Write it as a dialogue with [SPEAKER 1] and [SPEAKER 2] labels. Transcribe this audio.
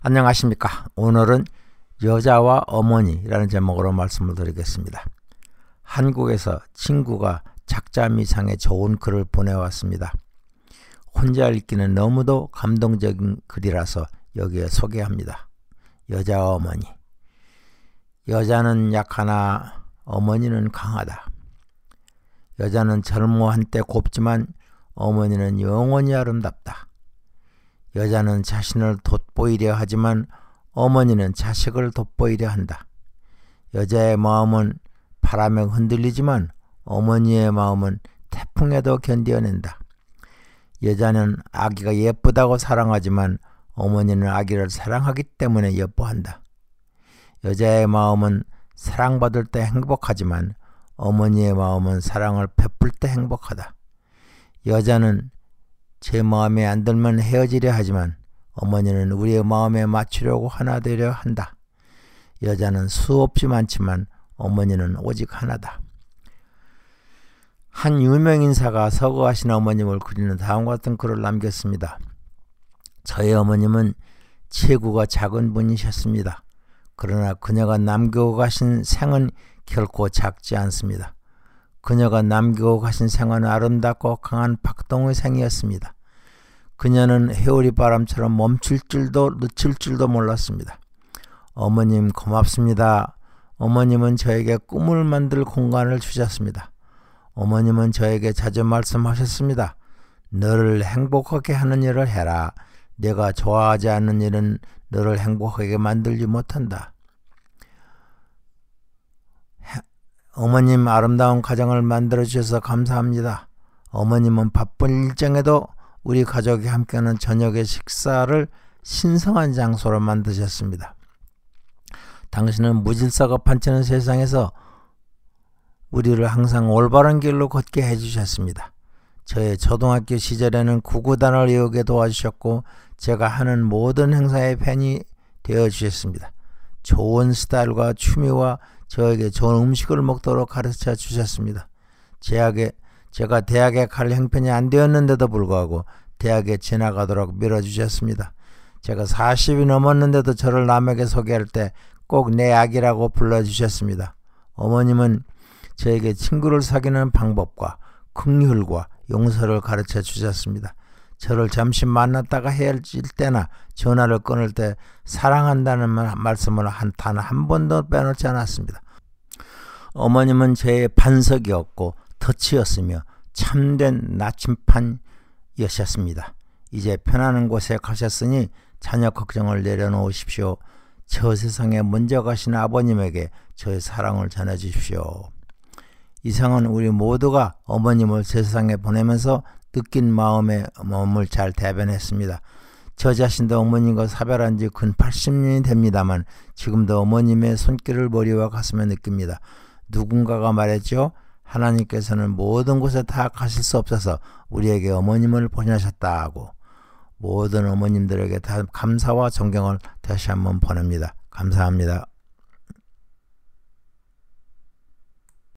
[SPEAKER 1] 안녕하십니까. 오늘은 여자와 어머니라는 제목으로 말씀을 드리겠습니다. 한국에서 친구가 작자미상에 좋은 글을 보내왔습니다. 혼자 읽기는 너무도 감동적인 글이라서 여기에 소개합니다. 여자와 어머니. 여자는 약하나 어머니는 강하다. 여자는 젊어 한때 곱지만 어머니는 영원히 아름답다. 여자는 자신을 돋보이려 하지만 어머니는 자식을 돋보이려 한다. 여자의 마음은 바람에 흔들리지만 어머니의 마음은 태풍에도 견뎌낸다. 여자는 아기가 예쁘다고 사랑하지만 어머니는 아기를 사랑하기 때문에 예뻐한다. 여자의 마음은 사랑받을 때 행복하지만 어머니의 마음은 사랑을 베풀 때 행복하다. 여자는 제 마음에 안 들면 헤어지려 하지만 어머니는 우리의 마음에 맞추려고 하나 되려 한다. 여자는 수없이 많지만 어머니는 오직 하나다. 한 유명인사가 서거하신 어머님을 그리는 다음과 같은 글을 남겼습니다. 저의 어머님은 체구가 작은 분이셨습니다. 그러나 그녀가 남기고 가신 생은 결코 작지 않습니다. 그녀가 남기고 가신 생은 아름답고 강한 박동의 생이었습니다. 그녀는 해오리 바람처럼 멈출 줄도 늦출 줄도 몰랐습니다. 어머님 고맙습니다. 어머님은 저에게 꿈을 만들 공간을 주셨습니다. 어머님은 저에게 자주 말씀하셨습니다. 너를 행복하게 하는 일을 해라. 내가 좋아하지 않는 일은 너를 행복하게 만들지 못한다. 어머님 아름다운 가정을 만들어주셔서 감사합니다. 어머님은 바쁜 일정에도 우리 가족이 함께하는 저녁의 식사를 신성한 장소로 만드셨습니다. 당신은 무질서가 판치는 세상에서 우리를 항상 올바른 길로 걷게 해주셨습니다. 저의 초등학교 시절에는 구구단을 외우게 도와주셨고 제가 하는 모든 행사의 팬이 되어주셨습니다. 좋은 스타일과 취미와 저에게 좋은 음식을 먹도록 가르쳐 주셨습니다. 제가 대학에 갈 형편이 안 되었는데도 불구하고 대학에 지나가도록 밀어주셨습니다. 제가 40이 넘었는데도 저를 남에게 소개할 때 꼭 내 아기라고 불러주셨습니다. 어머님은 저에게 친구를 사귀는 방법과 긍휼과 용서를 가르쳐 주셨습니다. 저를 잠시 만났다가 헤어질 때나 전화를 끊을 때 사랑한다는 말씀을 단 한 번도 빼놓지 않았습니다. 어머님은 제 반석이었고 덫이었으며 참된 나침판이셨습니다. 이제 편안한 곳에 가셨으니 자녀 걱정을 내려놓으십시오. 저 세상에 먼저 가신 아버님에게 저의 사랑을 전해주십시오. 이상은 우리 모두가 어머님을 세상에 보내면서 느낀 마음을 잘 대변했습니다. 저 자신도 어머님과 사별한 지 근 80년이 됩니다만 지금도 어머님의 손길을 머리와 가슴에 느낍니다. 누군가가 말했죠. 하나님께서는 모든 곳에 다 가실 수 없어서 우리에게 어머님을 보내셨다고. 모든 어머님들에게 다 감사와 존경을 다시 한번 보냅니다. 감사합니다.